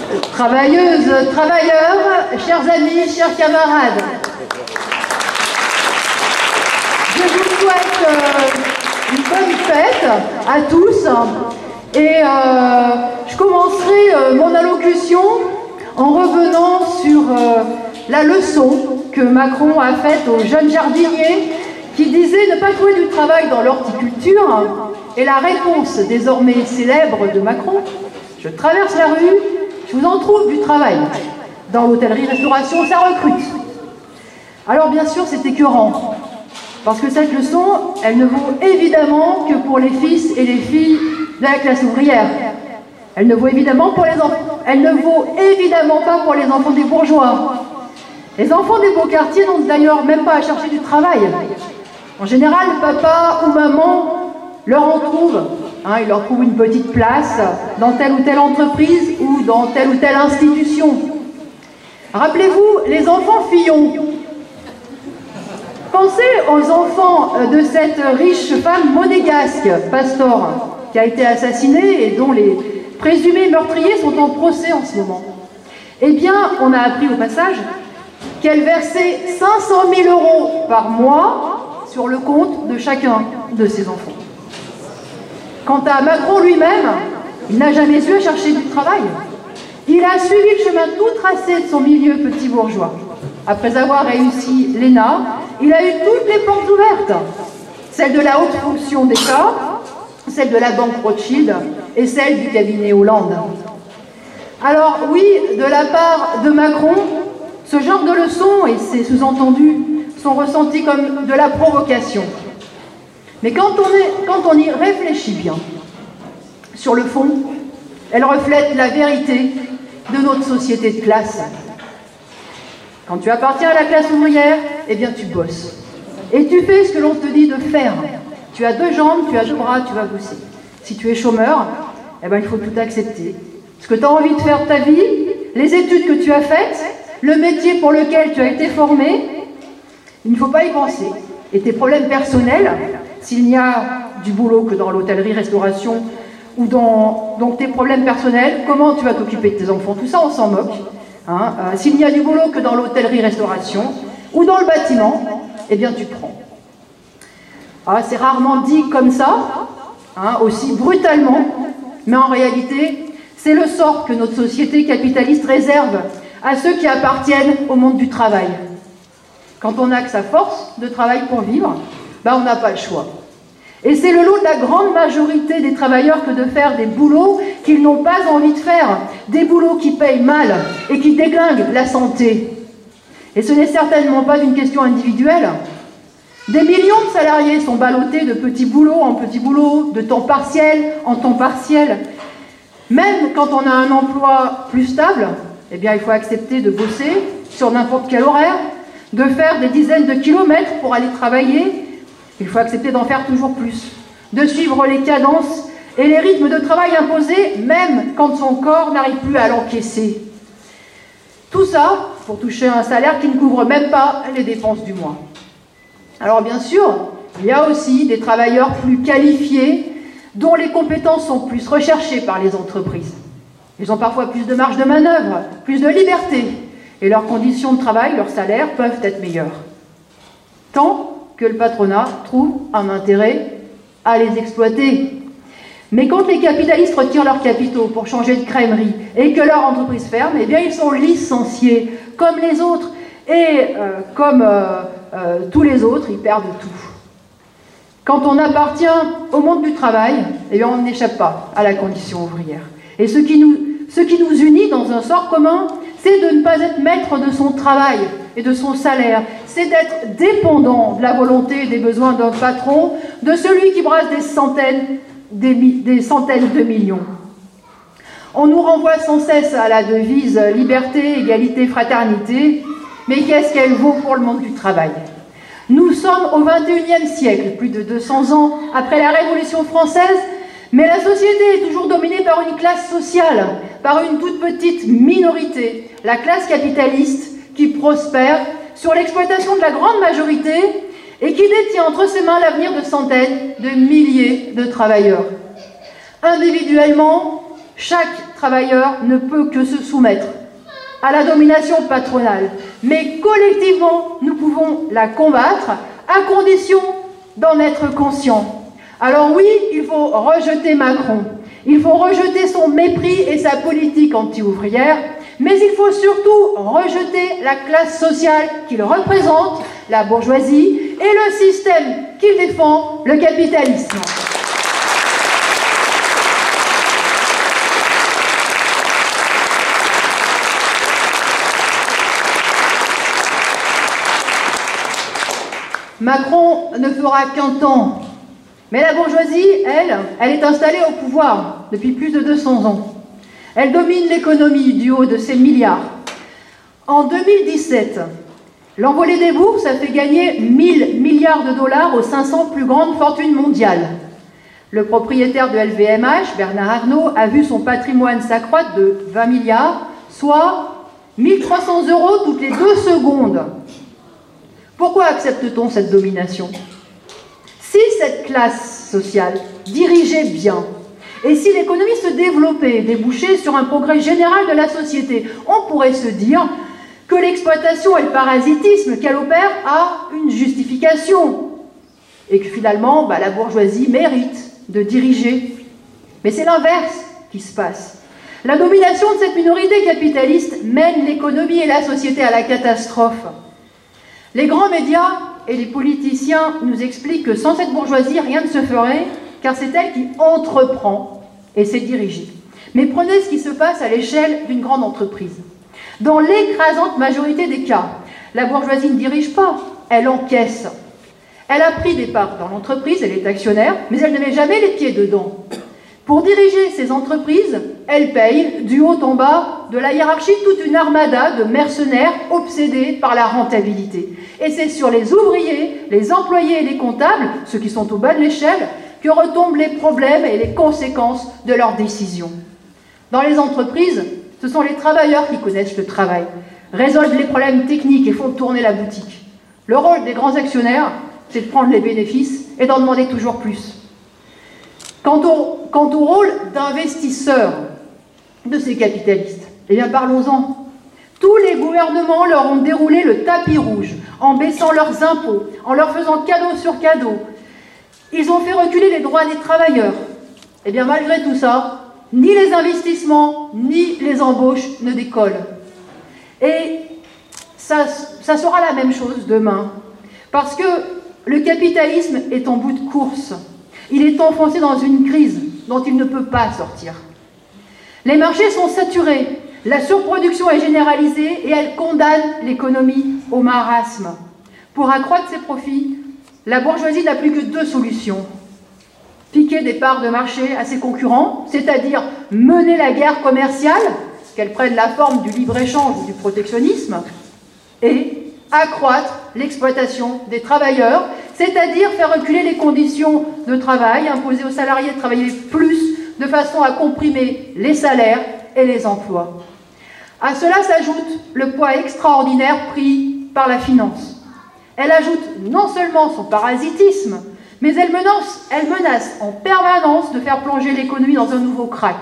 Travailleuses, travailleurs, chers amis, chers camarades, je vous souhaite une bonne fête à tous et je commencerai mon allocution en revenant sur la leçon que Macron a faite aux jeunes jardiniers qui disaient ne pas trouver du travail dans l'horticulture, et la réponse désormais célèbre de Macron: je traverse la rue, je vous en trouve du travail. Dans l'hôtellerie-restauration, ça recrute. Alors bien sûr, c'est écœurant, parce que cette leçon, elle ne vaut évidemment que pour les fils et les filles de la classe ouvrière. Elle ne vaut évidemment pas pour les enfants des bourgeois. Les enfants des beaux quartiers n'ont d'ailleurs même pas à chercher du travail. En général, papa ou maman leur en trouve. Ils leur trouvent une petite place dans telle ou telle entreprise ou dans telle ou telle institution. Rappelez-vous, les enfants Fillon. Pensez aux enfants de cette riche femme monégasque, Pastor, qui a été assassinée et dont les présumés meurtriers sont en procès en ce moment. Eh bien, on a appris au passage qu'elle versait 500 000 € par mois sur le compte de chacun de ses enfants. Quant à Macron lui-même, il n'a jamais eu à chercher du travail. Il a suivi le chemin tout tracé de son milieu petit bourgeois. Après avoir réussi l'ENA, il a eu toutes les portes ouvertes. Celle de la haute fonction d'État, celle de la banque Rothschild et celle du cabinet Hollande. Alors oui, de la part de Macron, ce genre de leçons et ses sous-entendus sont ressentis comme de la provocation. Mais quand on y réfléchit bien, sur le fond, elle reflète la vérité de notre société de classe. Quand tu appartiens à la classe ouvrière, eh bien tu bosses. Et tu fais ce que l'on te dit de faire. Tu as 2 jambes, tu as 2 bras, tu vas bosser. Si tu es chômeur, eh bien il faut tout accepter. Ce que tu as envie de faire de ta vie, les études que tu as faites, le métier pour lequel tu as été formé, il ne faut pas y penser. Et tes problèmes personnels, s'il n'y a du boulot que dans l'hôtellerie-restauration ou dans tes problèmes personnels, comment tu vas t'occuper de tes enfants? Tout ça, on s'en moque. S'il n'y a du boulot que dans l'hôtellerie-restauration ou dans le bâtiment, eh bien tu prends. C'est rarement dit comme ça, aussi brutalement, mais en réalité, c'est le sort que notre société capitaliste réserve à ceux qui appartiennent au monde du travail. Quand on n'a que sa force de travail pour vivre, on n'a pas le choix. Et c'est le lot de la grande majorité des travailleurs que de faire des boulots qu'ils n'ont pas envie de faire, des boulots qui payent mal et qui déglinguent la santé. Et ce n'est certainement pas une question individuelle. Des millions de salariés sont ballottés de petits boulots en petits boulots, de temps partiel en temps partiel. Même quand on a un emploi plus stable, eh bien il faut accepter de bosser sur n'importe quel horaire, de faire des dizaines de kilomètres pour aller travailler. Il faut accepter d'en faire toujours plus, de suivre les cadences et les rythmes de travail imposés, même quand son corps n'arrive plus à l'encaisser. Tout ça pour toucher un salaire qui ne couvre même pas les dépenses du mois. Alors bien sûr, il y a aussi des travailleurs plus qualifiés dont les compétences sont plus recherchées par les entreprises. Ils ont parfois plus de marge de manœuvre, plus de liberté, et leurs conditions de travail, leurs salaires peuvent être meilleurs. Tant que le patronat trouve un intérêt à les exploiter. Mais quand les capitalistes retirent leurs capitaux pour changer de crèmerie et que leur entreprise ferme, eh bien ils sont licenciés comme les autres. Et comme tous les autres, ils perdent tout. Quand on appartient au monde du travail, eh bien on n'échappe pas à la condition ouvrière. Et ce qui nous unit dans un sort commun, c'est de ne pas être maître de son travail et de son salaire. C'est d'être dépendant de la volonté et des besoins d'un patron, de celui qui brasse des centaines de millions. On nous renvoie sans cesse à la devise « liberté, égalité, fraternité », mais qu'est-ce qu'elle vaut pour le monde du travail? Nous sommes au XXIe siècle, plus de 200 ans après la Révolution française, mais la société est toujours dominée par une classe sociale, par une toute petite minorité, la classe capitaliste, qui prospère sur l'exploitation de la grande majorité et qui détient entre ses mains l'avenir de centaines de milliers de travailleurs. Individuellement, Chaque travailleur ne peut que se soumettre à la domination patronale. Mais collectivement, nous pouvons la combattre à condition d'en être conscients. Alors oui, il faut rejeter Macron. Il faut rejeter son mépris et sa politique anti-ouvrière, mais il faut surtout rejeter la classe sociale qu'il représente, la bourgeoisie, et le système qu'il défend, le capitalisme. Macron ne fera qu'un temps. Mais la bourgeoisie, elle est installée au pouvoir depuis plus de 200 ans. Elle domine l'économie du haut de ses milliards. En 2017, l'envolée des bourses a fait gagner 1000 milliards de dollars aux 500 plus grandes fortunes mondiales. Le propriétaire de LVMH, Bernard Arnault, a vu son patrimoine s'accroître de 20 milliards, soit 1300 € toutes les 2 secondes. Pourquoi accepte-t-on cette domination ? Si cette classe sociale dirigeait bien, et si l'économie se développait et débouchait sur un progrès général de la société, on pourrait se dire que l'exploitation et le parasitisme qu'elle opère a une justification, et que finalement, la bourgeoisie mérite de diriger. Mais c'est l'inverse qui se passe. La domination de cette minorité capitaliste mène l'économie et la société à la catastrophe. Les grands médias et les politiciens nous expliquent que sans cette bourgeoisie, rien ne se ferait, car c'est elle qui entreprend et sait diriger. Mais prenez ce qui se passe à l'échelle d'une grande entreprise. Dans l'écrasante majorité des cas, la bourgeoisie ne dirige pas, elle encaisse. Elle a pris des parts dans l'entreprise, elle est actionnaire, mais elle ne met jamais les pieds dedans. Pour diriger ces entreprises, elle paye, du haut en bas de la hiérarchie, toute une armada de mercenaires obsédés par la rentabilité. Et c'est sur les ouvriers, les employés et les comptables, ceux qui sont au bas de l'échelle, que retombent les problèmes et les conséquences de leurs décisions. Dans les entreprises, ce sont les travailleurs qui connaissent le travail, résolvent les problèmes techniques et font tourner la boutique. Le rôle des grands actionnaires, c'est de prendre les bénéfices et d'en demander toujours plus. Quant au rôle d'investisseurs de ces capitalistes, eh bien parlons-en. Tous les gouvernements leur ont déroulé le tapis rouge en baissant leurs impôts, en leur faisant cadeau sur cadeau. Ils ont fait reculer les droits des travailleurs. Eh bien malgré tout ça, ni les investissements, ni les embauches ne décollent. Et ça sera la même chose demain. Parce que le capitalisme est en bout de course. Il est enfoncé dans une crise dont il ne peut pas sortir. Les marchés sont saturés, la surproduction est généralisée et elle condamne l'économie au marasme. Pour accroître ses profits, la bourgeoisie n'a plus que 2 solutions. Piquer des parts de marché à ses concurrents, c'est-à-dire mener la guerre commerciale, qu'elle prenne la forme du libre-échange ou du protectionnisme, et accroître l'exploitation des travailleurs, c'est-à-dire faire reculer les conditions de travail, imposer aux salariés de travailler plus de façon à comprimer les salaires et les emplois. À cela s'ajoute le poids extraordinaire pris par la finance. Elle ajoute non seulement son parasitisme, mais elle menace en permanence de faire plonger l'économie dans un nouveau krach.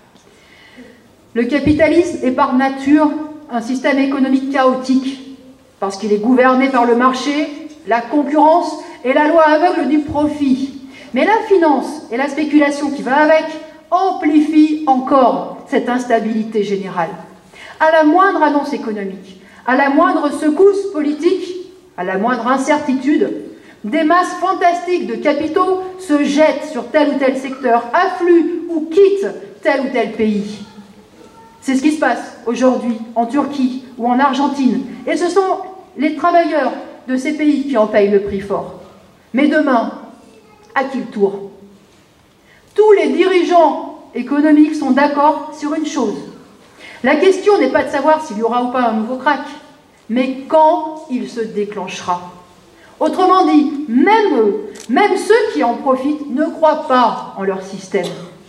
Le capitalisme est par nature un système économique chaotique, parce qu'il est gouverné par le marché, la concurrence et la loi aveugle du profit. Mais la finance et la spéculation qui va avec amplifient encore cette instabilité générale. À la moindre annonce économique, à la moindre secousse politique, à la moindre incertitude, des masses fantastiques de capitaux se jettent sur tel ou tel secteur, affluent ou quittent tel ou tel pays. C'est ce qui se passe aujourd'hui en Turquie ou en Argentine. Et ce sont les travailleurs de ces pays qui en payent le prix fort. Mais demain, à qui le tour? Tous les dirigeants économiques sont d'accord sur une chose. La question n'est pas de savoir s'il y aura ou pas un nouveau krach, mais quand il se déclenchera. Autrement dit, même eux, même ceux qui en profitent, ne croient pas en leur système.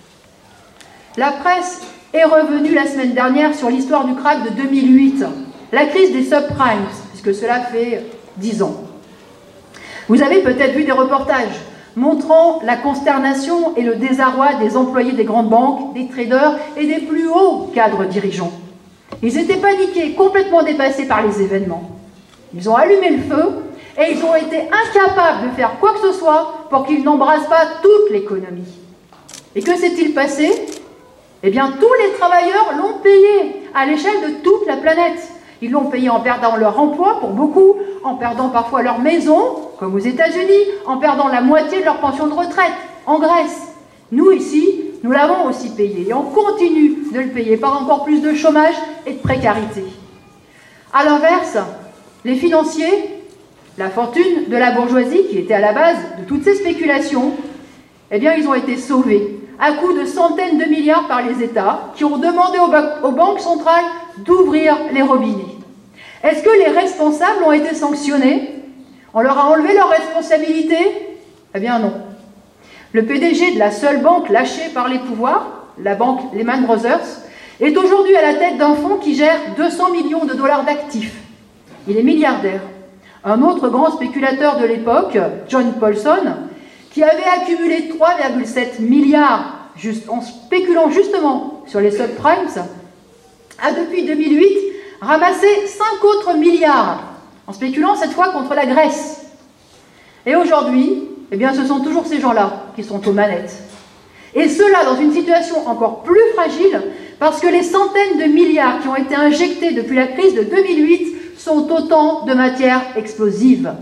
La presse est revenue la semaine dernière sur l'histoire du krach de 2008, la crise des subprimes, puisque cela fait 10 ans. Vous avez peut-être vu des reportages montrant la consternation et le désarroi des employés des grandes banques, des traders et des plus hauts cadres dirigeants. Ils étaient paniqués, complètement dépassés par les événements. Ils ont allumé le feu et ils ont été incapables de faire quoi que ce soit pour qu'ils n'embrassent pas toute l'économie. Et que s'est-il passé? Eh bien, tous les travailleurs l'ont payé à l'échelle de toute la planète. Ils l'ont payé en perdant leur emploi, pour beaucoup, en perdant parfois leur maison, comme aux États-Unis, en perdant la moitié de leur pension de retraite, en Grèce. Nous, ici, nous l'avons aussi payé, et on continue de le payer par encore plus de chômage et de précarité. À l'inverse, les financiers, la fortune de la bourgeoisie, qui était à la base de toutes ces spéculations, eh bien, ils ont été sauvés à coups de centaines de milliards par les États qui ont demandé aux banques centrales d'ouvrir les robinets. Est-ce que les responsables ont été sanctionnés? On leur a enlevé leurs responsabilités? Eh bien non. Le PDG de la seule banque lâchée par les pouvoirs, la banque Lehman Brothers, est aujourd'hui à la tête d'un fonds qui gère 200 millions de dollars d'actifs. Il est milliardaire. Un autre grand spéculateur de l'époque, John Paulson, qui avait accumulé 3,7 milliards en spéculant justement sur les subprimes, a depuis 2008 ramassé 5 autres milliards en spéculant cette fois contre la Grèce. Et aujourd'hui, eh bien, ce sont toujours ces gens-là qui sont aux manettes. Et cela dans une situation encore plus fragile parce que les centaines de milliards qui ont été injectés depuis la crise de 2008 sont autant de matières explosives.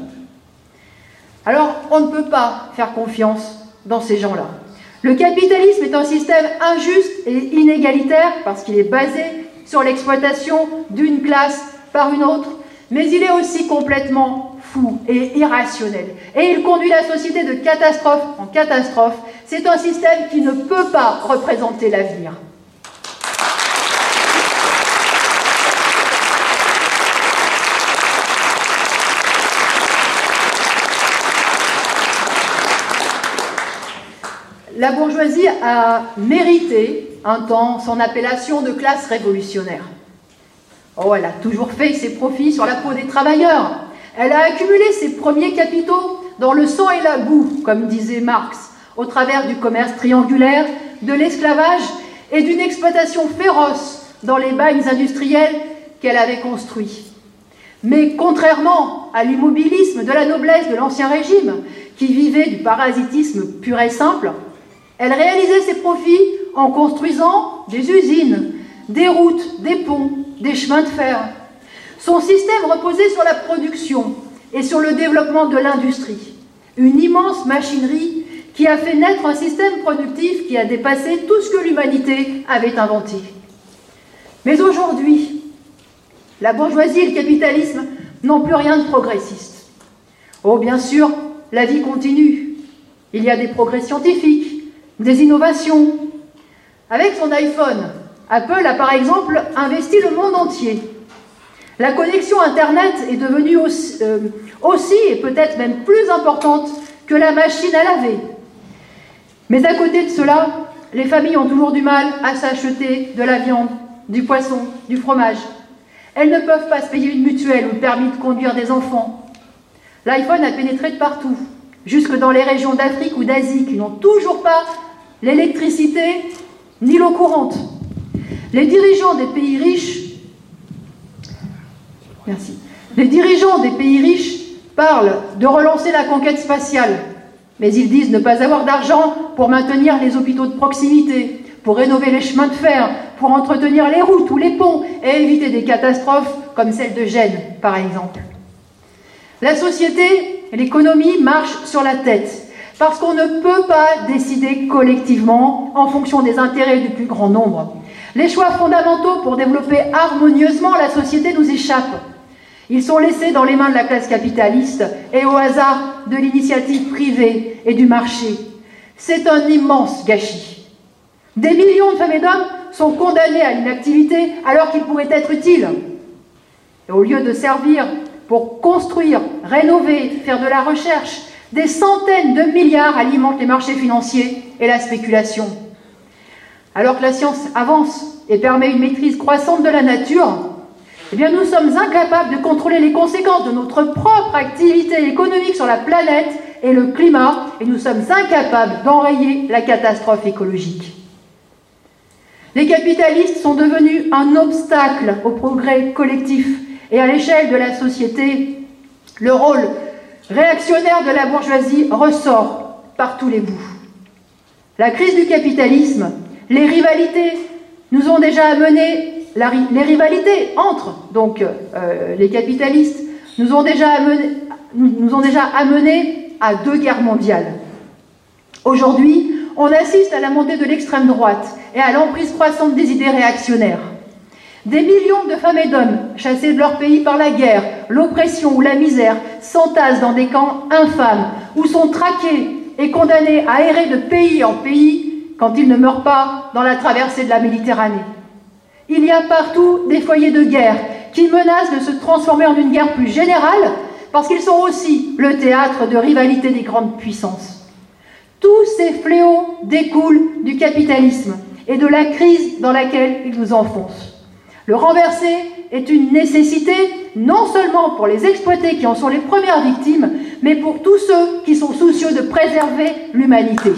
Alors, on ne peut pas faire confiance dans ces gens-là. Le capitalisme est un système injuste et inégalitaire parce qu'il est basé sur l'exploitation d'une classe par une autre, mais il est aussi complètement fou et irrationnel. Et il conduit la société de catastrophe en catastrophe. C'est un système qui ne peut pas représenter l'avenir. La bourgeoisie a mérité un temps son appellation de classe révolutionnaire. Oh, elle a toujours fait ses profits sur la peau des travailleurs. Elle a accumulé ses premiers capitaux dans le sang et la boue, comme disait Marx, au travers du commerce triangulaire, de l'esclavage et d'une exploitation féroce dans les bagnes industriels qu'elle avait construits. Mais contrairement à l'immobilisme de la noblesse de l'Ancien Régime, qui vivait du parasitisme pur et simple, elle réalisait ses profits en construisant des usines, des routes, des ponts, des chemins de fer. Son système reposait sur la production et sur le développement de l'industrie. Une immense machinerie qui a fait naître un système productif qui a dépassé tout ce que l'humanité avait inventé. Mais aujourd'hui, la bourgeoisie et le capitalisme n'ont plus rien de progressiste. Oh, bien sûr, la vie continue. Il y a des progrès scientifiques, des innovations. Avec son iPhone, Apple a par exemple investi le monde entier. La connexion Internet est devenue aussi et peut-être même plus importante que la machine à laver. Mais à côté de cela, les familles ont toujours du mal à s'acheter de la viande, du poisson, du fromage. Elles ne peuvent pas se payer une mutuelle ou le permis de conduire des enfants. L'iPhone a pénétré de partout, jusque dans les régions d'Afrique ou d'Asie qui n'ont toujours pas l'électricité ni l'eau courante. Les dirigeants des pays riches, parlent de relancer la conquête spatiale, mais ils disent ne pas avoir d'argent pour maintenir les hôpitaux de proximité, pour rénover les chemins de fer, pour entretenir les routes ou les ponts et éviter des catastrophes comme celle de Gênes, par exemple. La société et l'économie marchent sur la tête, parce qu'on ne peut pas décider collectivement en fonction des intérêts du plus grand nombre. Les choix fondamentaux pour développer harmonieusement la société nous échappent. Ils sont laissés dans les mains de la classe capitaliste et au hasard de l'initiative privée et du marché. C'est un immense gâchis. Des millions de femmes et d'hommes sont condamnés à l'inactivité alors qu'ils pourraient être utiles. Et au lieu de servir pour construire, rénover, faire de la recherche, des centaines de milliards alimentent les marchés financiers et la spéculation. Alors que la science avance et permet une maîtrise croissante de la nature, Eh bien, nous sommes incapables de contrôler les conséquences de notre propre activité économique sur la planète et le climat, et nous sommes incapables d'enrayer la catastrophe écologique. Les capitalistes sont devenus un obstacle au progrès collectif, et à l'échelle de la société, le rôle réactionnaire de la bourgeoisie ressort par tous les bouts. La crise du capitalisme, les rivalités nous ont déjà amené, les rivalités entre les capitalistes nous ont déjà amené à 2 guerres mondiales. Aujourd'hui, on assiste à la montée de l'extrême droite et à l'emprise croissante des idées réactionnaires. Des millions de femmes et d'hommes, chassés de leur pays par la guerre, l'oppression ou la misère, s'entassent dans des camps infâmes, où sont traqués et condamnés à errer de pays en pays quand ils ne meurent pas dans la traversée de la Méditerranée. Il y a partout des foyers de guerre qui menacent de se transformer en une guerre plus générale parce qu'ils sont aussi le théâtre de rivalité des grandes puissances. Tous ces fléaux découlent du capitalisme et de la crise dans laquelle il nous enfonce. Le renverser est une nécessité, non seulement pour les exploités qui en sont les premières victimes, mais pour tous ceux qui sont soucieux de préserver l'humanité.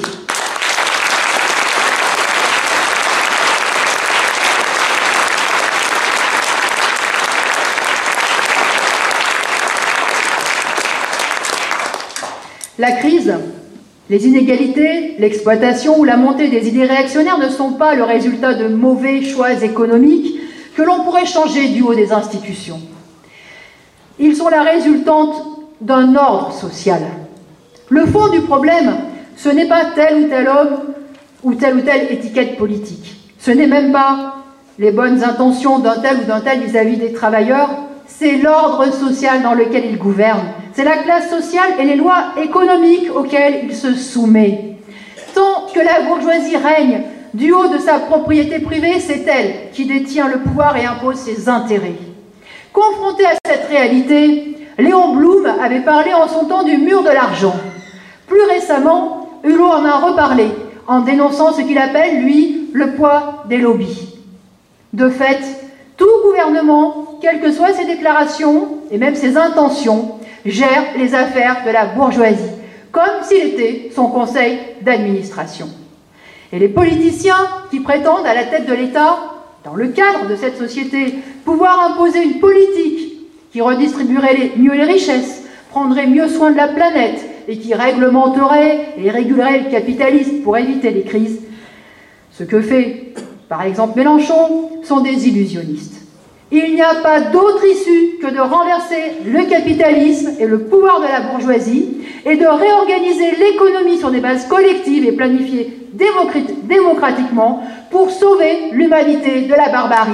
La crise, les inégalités, l'exploitation ou la montée des idées réactionnaires ne sont pas le résultat de mauvais choix économiques que l'on pourrait changer du haut des institutions. Ils sont la résultante d'un ordre social. Le fond du problème, ce n'est pas tel ou tel homme ou telle étiquette politique. Ce n'est même pas les bonnes intentions d'un tel ou d'un tel vis-à-vis des travailleurs, c'est l'ordre social dans lequel ils gouvernent. C'est la classe sociale et les lois économiques auxquelles il se soumet. Tant que la bourgeoisie règne du haut de sa propriété privée, c'est elle qui détient le pouvoir et impose ses intérêts. Confronté à cette réalité, Léon Blum avait parlé en son temps du mur de l'argent. Plus récemment, Hulot en a reparlé, en dénonçant ce qu'il appelle, lui, le poids des lobbies. De fait, tout gouvernement, quelles que soient ses déclarations et même ses intentions, gère les affaires de la bourgeoisie, comme s'il était son conseil d'administration. Et les politiciens qui prétendent à la tête de l'État, dans le cadre de cette société, pouvoir imposer une politique qui redistribuerait mieux les richesses, prendrait mieux soin de la planète et qui réglementerait et régulerait le capitalisme pour éviter les crises, ce que fait, par exemple, Mélenchon, sont des illusionnistes. Il n'y a pas d'autre issue que de renverser le capitalisme et le pouvoir de la bourgeoisie et de réorganiser l'économie sur des bases collectives et planifiées démocratiquement pour sauver l'humanité de la barbarie.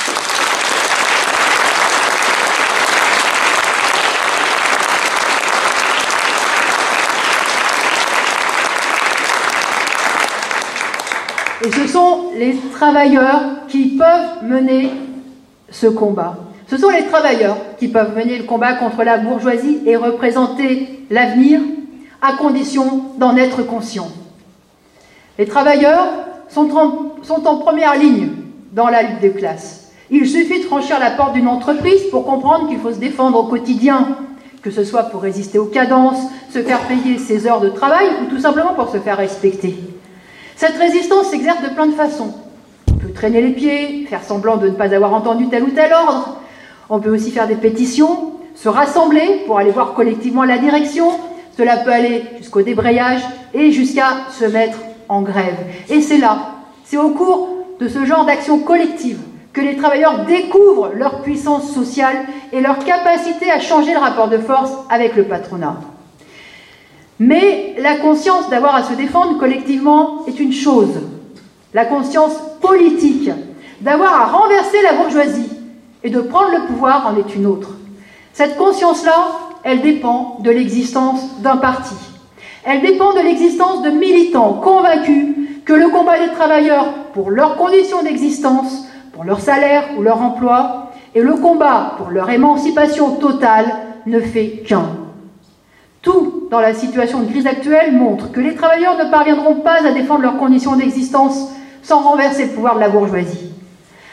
Et ce sont les travailleurs qui peuvent mener ce combat. Ce sont les travailleurs qui peuvent mener le combat contre la bourgeoisie et représenter l'avenir, à condition d'en être conscients. Les travailleurs sont en première ligne dans la lutte des classes. Il suffit de franchir la porte d'une entreprise pour comprendre qu'il faut se défendre au quotidien, que ce soit pour résister aux cadences, se faire payer ses heures de travail ou tout simplement pour se faire respecter. Cette résistance s'exerce de plein de façons. On peut traîner les pieds, faire semblant de ne pas avoir entendu tel ou tel ordre. On peut aussi faire des pétitions, se rassembler pour aller voir collectivement la direction. Cela peut aller jusqu'au débrayage et jusqu'à se mettre en grève. Et c'est là, c'est au cours de ce genre d'action collective que les travailleurs découvrent leur puissance sociale et leur capacité à changer le rapport de force avec le patronat. Mais la conscience d'avoir à se défendre collectivement est une chose. La conscience politique d'avoir à renverser la bourgeoisie et de prendre le pouvoir en est une autre. Cette conscience-là, elle dépend de l'existence d'un parti. Elle dépend de l'existence de militants convaincus que le combat des travailleurs pour leurs conditions d'existence, pour leur salaire ou leur emploi, et le combat pour leur émancipation totale ne fait qu'un. Tout dans la situation de crise actuelle montre que les travailleurs ne parviendront pas à défendre leurs conditions d'existence sans renverser le pouvoir de la bourgeoisie.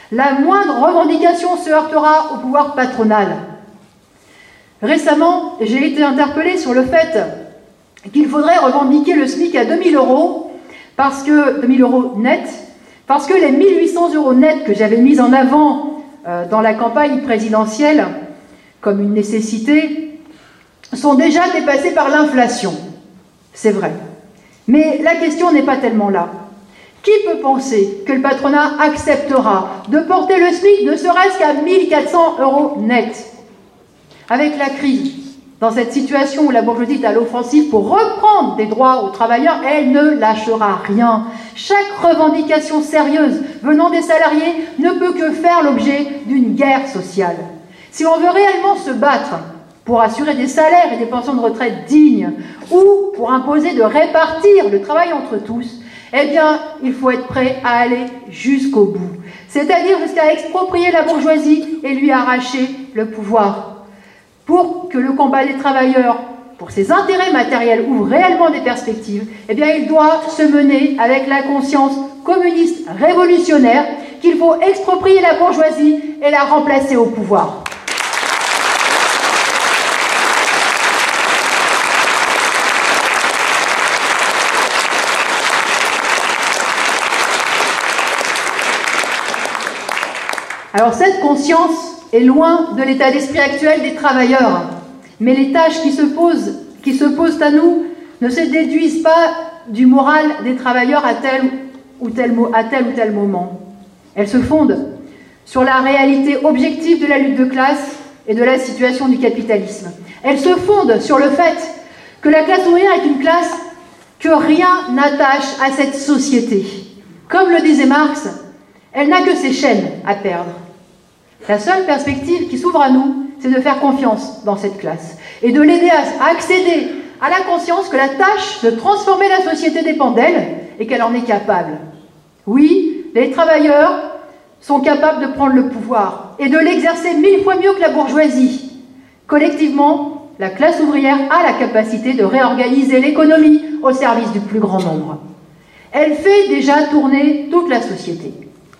La moindre revendication se heurtera au pouvoir patronal. Récemment, j'ai été interpellée sur le fait qu'il faudrait revendiquer le SMIC à 2 000 euros, 2 000 euros net, parce que les 1 800 euros net que j'avais mis en avant dans la campagne présidentielle comme une nécessité sont déjà dépassés par l'inflation. C'est vrai. Mais la question n'est pas tellement là. Qui peut penser que le patronat acceptera de porter le SMIC ne serait-ce qu'à 1 400 euros net? Avec la crise, dans cette situation où la bourgeoisie est à l'offensive pour reprendre des droits aux travailleurs, elle ne lâchera rien. Chaque revendication sérieuse venant des salariés ne peut que faire l'objet d'une guerre sociale. Si l'on veut réellement se battre pour assurer des salaires et des pensions de retraite dignes, ou pour imposer de répartir le travail entre tous, eh bien, il faut être prêt à aller jusqu'au bout. C'est-à-dire jusqu'à exproprier la bourgeoisie et lui arracher le pouvoir. Pour que le combat des travailleurs, pour ses intérêts matériels, ouvre réellement des perspectives, eh bien, il doit se mener avec la conscience communiste révolutionnaire qu'il faut exproprier la bourgeoisie et la remplacer au pouvoir. Alors cette conscience est loin de l'état d'esprit actuel des travailleurs, mais les tâches qui se posent à nous ne se déduisent pas du moral des travailleurs à tel ou tel moment. Elles se fondent sur la réalité objective de la lutte de classe et de la situation du capitalisme. Elles se fondent sur le fait que la classe ouvrière est une classe que rien n'attache à cette société. Comme le disait Marx, elle n'a que ses chaînes à perdre. La seule perspective qui s'ouvre à nous, c'est de faire confiance dans cette classe et de l'aider à accéder à la conscience que la tâche de transformer la société dépend d'elle et qu'elle en est capable. Oui, les travailleurs sont capables de prendre le pouvoir et de l'exercer 1000 fois mieux que la bourgeoisie. Collectivement, la classe ouvrière a la capacité de réorganiser l'économie au service du plus grand nombre. Elle fait déjà tourner toute la société.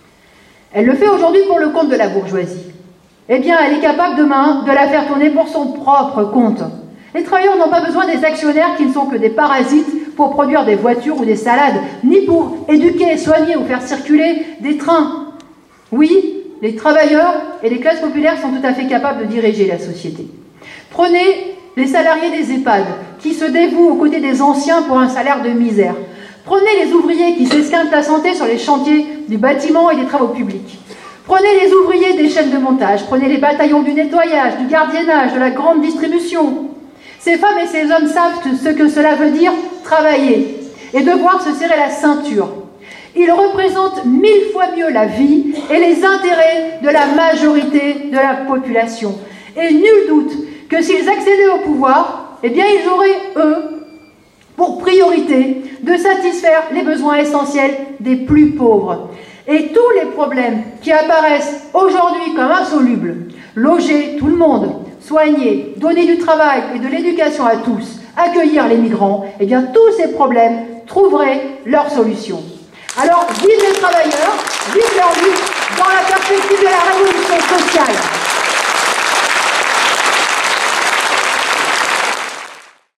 Elle le fait aujourd'hui pour le compte de la bourgeoisie. Eh bien, elle est capable demain de la faire tourner pour son propre compte. Les travailleurs n'ont pas besoin des actionnaires qui ne sont que des parasites pour produire des voitures ou des salades, ni pour éduquer, soigner ou faire circuler des trains. Oui, les travailleurs et les classes populaires sont tout à fait capables de diriger la société. Prenez les salariés des EHPAD qui se dévouent aux côtés des anciens pour un salaire de misère. Prenez les ouvriers qui s'esquintent la santé sur les chantiers du bâtiment et des travaux publics. Prenez les ouvriers des chaînes de montage, prenez les bataillons du nettoyage, du gardiennage, de la grande distribution. Ces femmes et ces hommes savent ce que cela veut dire travailler et devoir se serrer la ceinture. Ils représentent 1000 fois mieux la vie et les intérêts de la majorité de la population. Et nul doute que s'ils accédaient au pouvoir, eh bien ils auraient, eux, pour priorité de satisfaire les besoins essentiels des plus pauvres. Et tous les problèmes qui apparaissent aujourd'hui comme insolubles, loger tout le monde, soigner, donner du travail et de l'éducation à tous, accueillir les migrants, eh bien tous ces problèmes trouveraient leur solution. Alors, vive les travailleurs!